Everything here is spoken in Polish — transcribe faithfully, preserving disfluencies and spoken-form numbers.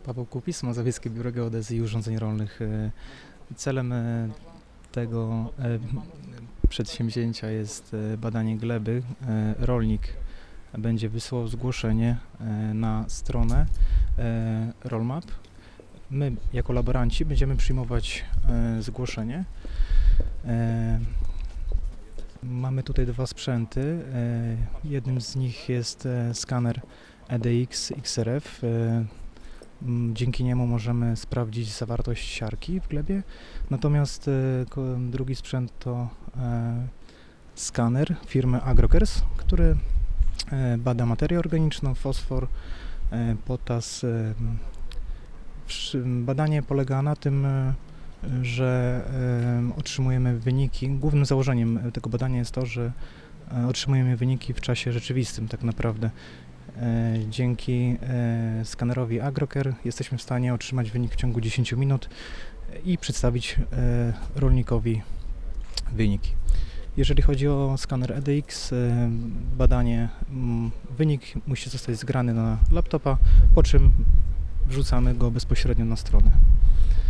Paweł Kupis, Mazowieckie Biuro Geodezji i Urządzeń Rolnych. E, Celem e, tego e, przedsięwzięcia jest e, badanie gleby. E, Rolnik będzie wysłał zgłoszenie e, na stronę e, Rollmap. My jako laboranci będziemy przyjmować e, zgłoszenie. E, Mamy tutaj dwa sprzęty. E, Jednym z nich jest e, skaner E D X X R F. E, m, Dzięki niemu możemy sprawdzić zawartość siarki w glebie. Natomiast e, ko- drugi sprzęt to e, skaner firmy Agrokers, który e, bada materię organiczną, fosfor, e, potas. E, wsz- Badanie polega na tym, e, że e, otrzymujemy wyniki. Głównym założeniem tego badania jest to, że e, otrzymujemy wyniki w czasie rzeczywistym tak naprawdę. E, Dzięki e, skanerowi Agroker jesteśmy w stanie otrzymać wynik w ciągu dziesięć minut i przedstawić e, rolnikowi wyniki. Jeżeli chodzi o skaner E D X, e, badanie, m, wynik musi zostać zgrany na laptopa, po czym wrzucamy go bezpośrednio na stronę.